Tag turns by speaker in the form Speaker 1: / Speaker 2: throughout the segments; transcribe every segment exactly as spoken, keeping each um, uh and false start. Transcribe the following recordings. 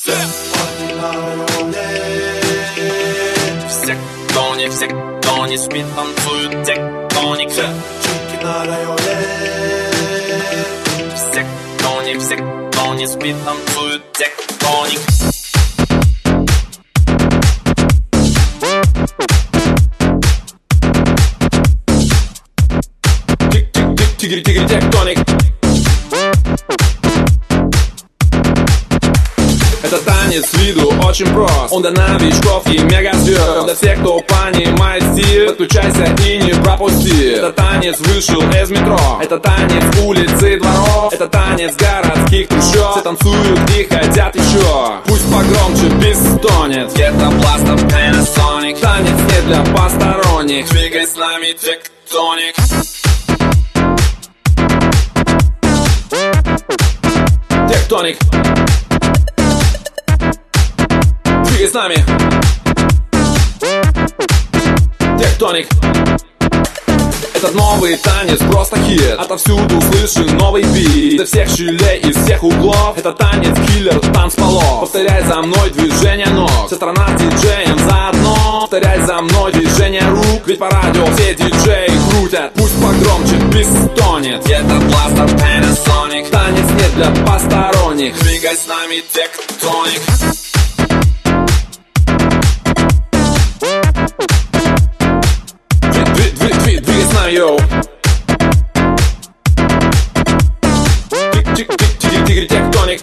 Speaker 1: Все парни на районе. Все, кто не, все, кто не спит, танцуют те, кто не все. Чики на районе. Все, кто не, все, кто не спит, танцуют те, кто не. Тигри, тигри, тектоник. Это танец с виду очень прост. Он для новичков и мегазвезд. Для всех, кто понимает стиль, подключайся и не пропусти. Это танец вышел из метро. Это танец улиц и дворов. Это танец городских трущоб. Все танцуют и хотят еще. Пусть погромче, бис стонет. Это Blaster Panasonic. Танец не для посторонних. Двигай с нами, тектоник. Тектоник. Двигай с нами. Тектоник. Этот новый танец просто хит. Отовсюду слышен новый бит. Из всех щелей, из всех углов. Это танец киллер танцполов. Повторяй за мной движение ног. Вся страна с диджеем заодно. Повторяй за мной движение рук. Ведь по радио все диджеи крутят. Пусть погромче, бис стонет. Это Blaster Panasonic. Танец не для посторонних. Двигай с нами, тектоник. Двигай с нами, йоу. Тигри, тектоник.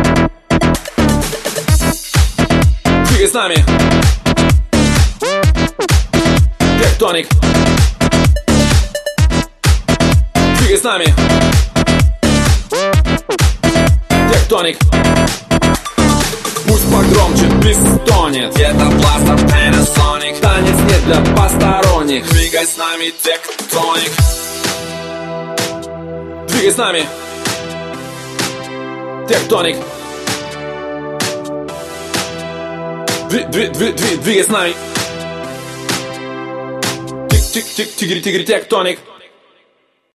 Speaker 1: Двигай с нами. Тектоник. Двигай с нами. Тектоник. Пусть погромче, бис стонет. Это Blaster Panasonic. Танец не для посторонних. Двигай с нами, тектоник. Двигай с нами. Тектоник. Двигай с нами. Тик-тик-тик, тигри-тигри, тектоник.